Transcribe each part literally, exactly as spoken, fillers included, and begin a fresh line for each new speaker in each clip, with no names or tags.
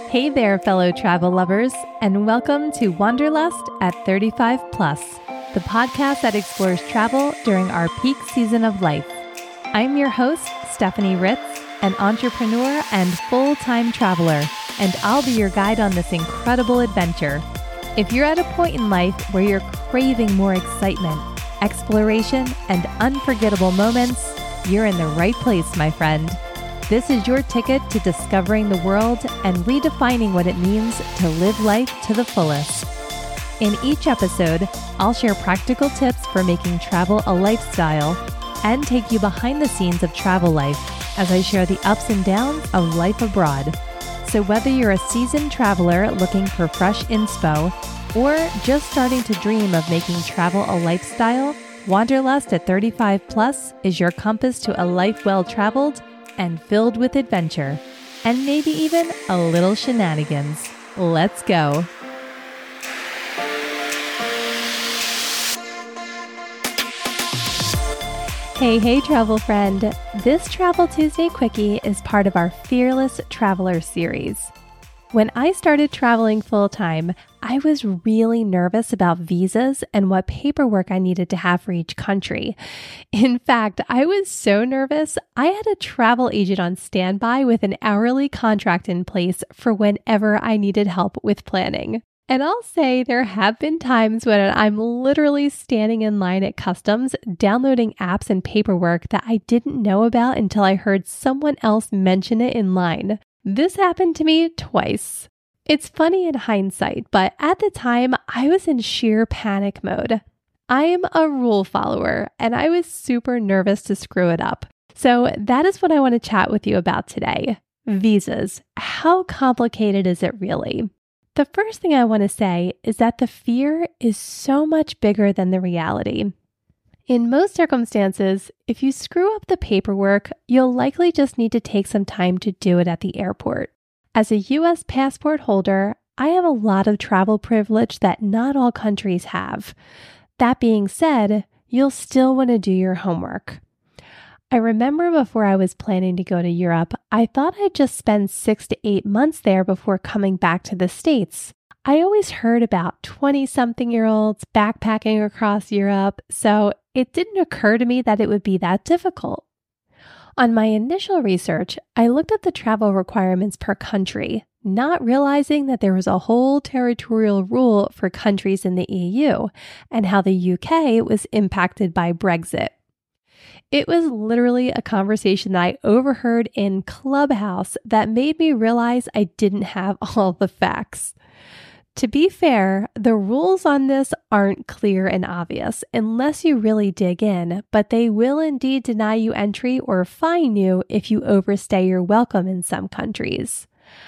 Hey there, fellow travel lovers, and welcome to Wanderlust at thirty-five plus, the podcast that explores travel during our peak season of life. I'm your host, Stephanie Ritz, an entrepreneur and full-time traveler, and I'll be your guide on this incredible adventure. If you're at a point in life where you're craving more excitement, exploration, and unforgettable moments, you're in the right place, my friend. This is your ticket to discovering the world and redefining what it means to live life to the fullest. In each episode, I'll share practical tips for making travel a lifestyle and take you behind the scenes of travel life as I share the ups and downs of life abroad. So whether you're a seasoned traveler looking for fresh inspo or just starting to dream of making travel a lifestyle, Wanderlust at thirty-five plus is your compass to a life well-traveled and filled with adventure, and maybe even a little shenanigans. Let's go. Hey, hey, travel friend. This Travel Tuesday Quickie is part of our Fearless Traveler series. When I started traveling full-time, I was really nervous about visas and what paperwork I needed to have for each country. In fact, I was so nervous, I had a travel agent on standby with an hourly contract in place for whenever I needed help with planning. And I'll say there have been times when I'm literally standing in line at customs, downloading apps and paperwork that I didn't know about until I heard someone else mention it in line. This happened to me twice. It's funny in hindsight, but at the time, I was in sheer panic mode. I am a rule follower, and I was super nervous to screw it up. So that is what I want to chat with you about today. Visas. How complicated is it really? The first thing I want to say is that the fear is so much bigger than the reality. In most circumstances, if you screw up the paperwork, you'll likely just need to take some time to do it at the airport. As a U S passport holder, I have a lot of travel privilege that not all countries have. That being said, you'll still want to do your homework. I remember before I was planning to go to Europe, I thought I'd just spend six to eight months there before coming back to the States. I always heard about twenty-something-year-olds backpacking across Europe, so it didn't occur to me that it would be that difficult. On my initial research, I looked at the travel requirements per country, not realizing that there was a whole territorial rule for countries in the E U and how the U K was impacted by Brexit. It was literally a conversation that I overheard in Clubhouse that made me realize I didn't have all the facts. To be fair, the rules on this aren't clear and obvious unless you really dig in, but they will indeed deny you entry or fine you if you overstay your welcome in some countries.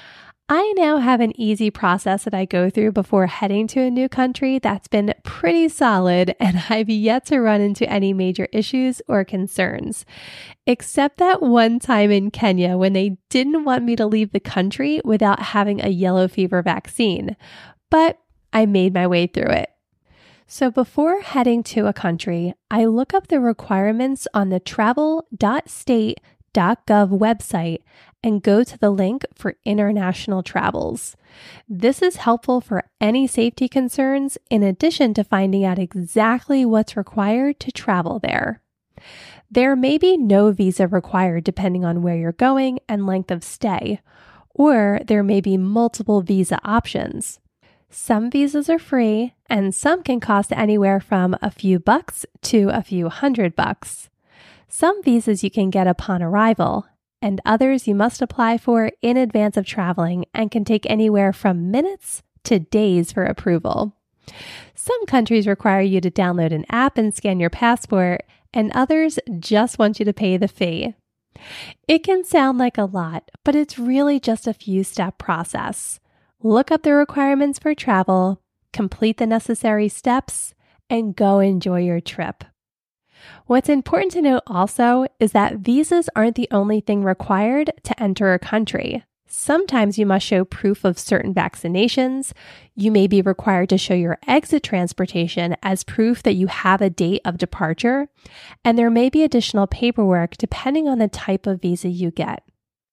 I now have an easy process that I go through before heading to a new country that's been pretty solid, and I've yet to run into any major issues or concerns. Except that one time in Kenya when they didn't want me to leave the country without having a yellow fever vaccine. But I made my way through it. So before heading to a country, I look up the requirements on the travel dot state dot gov website and go to the link for international travels. This is helpful for any safety concerns in addition to finding out exactly what's required to travel there. There may be no visa required depending on where you're going and length of stay, or there may be multiple visa options. Some visas are free, and some can cost anywhere from a few bucks to a few hundred bucks. Some visas you can get upon arrival, and others you must apply for in advance of traveling and can take anywhere from minutes to days for approval. Some countries require you to download an app and scan your passport, and others just want you to pay the fee. It can sound like a lot, but it's really just a few-step process. Look up the requirements for travel, complete the necessary steps, and go enjoy your trip. What's important to note also is that visas aren't the only thing required to enter a country. Sometimes you must show proof of certain vaccinations. You may be required to show your exit transportation as proof that you have a date of departure, and there may be additional paperwork depending on the type of visa you get.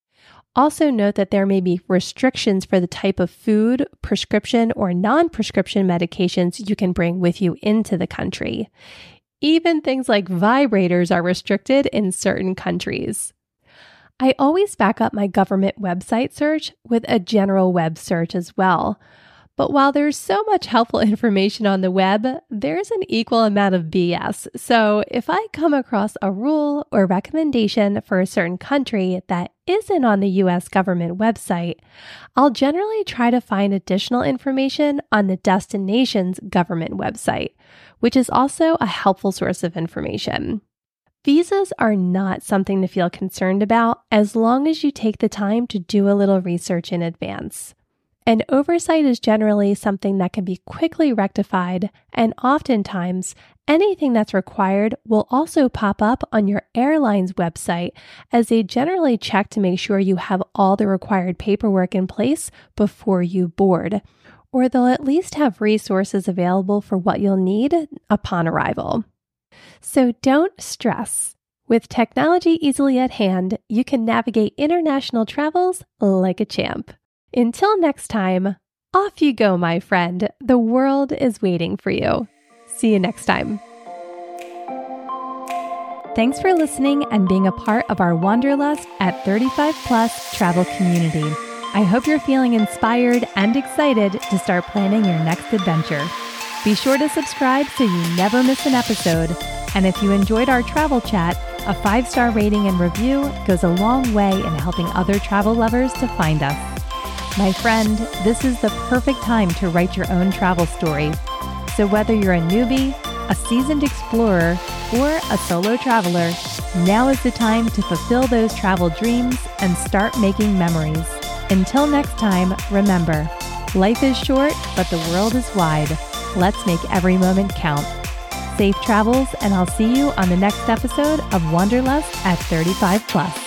Also note that there may be restrictions for the type of food, prescription, or non-prescription medications you can bring with you into the country. Even things like vibrators are restricted in certain countries. I always back up my government website search with a general web search as well. But while there's so much helpful information on the web, there's an equal amount of B S. So if I come across a rule or recommendation for a certain country that isn't on the U S government website, I'll generally try to find additional information on the destination's government website, which is also a helpful source of information. Visas are not something to feel concerned about as long as you take the time to do a little research in advance. An oversight is generally something that can be quickly rectified, and oftentimes, anything that's required will also pop up on your airline's website, as they generally check to make sure you have all the required paperwork in place before you board, or they'll at least have resources available for what you'll need upon arrival. So don't stress. With technology easily at hand, you can navigate international travels like a champ. Until next time, off you go, my friend. The world is waiting for you. See you next time. Thanks for listening and being a part of our Wanderlust at thirty-five plus travel community. I hope you're feeling inspired and excited to start planning your next adventure. Be sure to subscribe so you never miss an episode. And if you enjoyed our travel chat, a five-star rating and review goes a long way in helping other travel lovers to find us. My friend, this is the perfect time to write your own travel story. So whether you're a newbie, a seasoned explorer, or a solo traveler, now is the time to fulfill those travel dreams and start making memories. Until next time, remember, life is short, but the world is wide. Let's make every moment count. Safe travels, and I'll see you on the next episode of Wanderlust at thirty-five plus.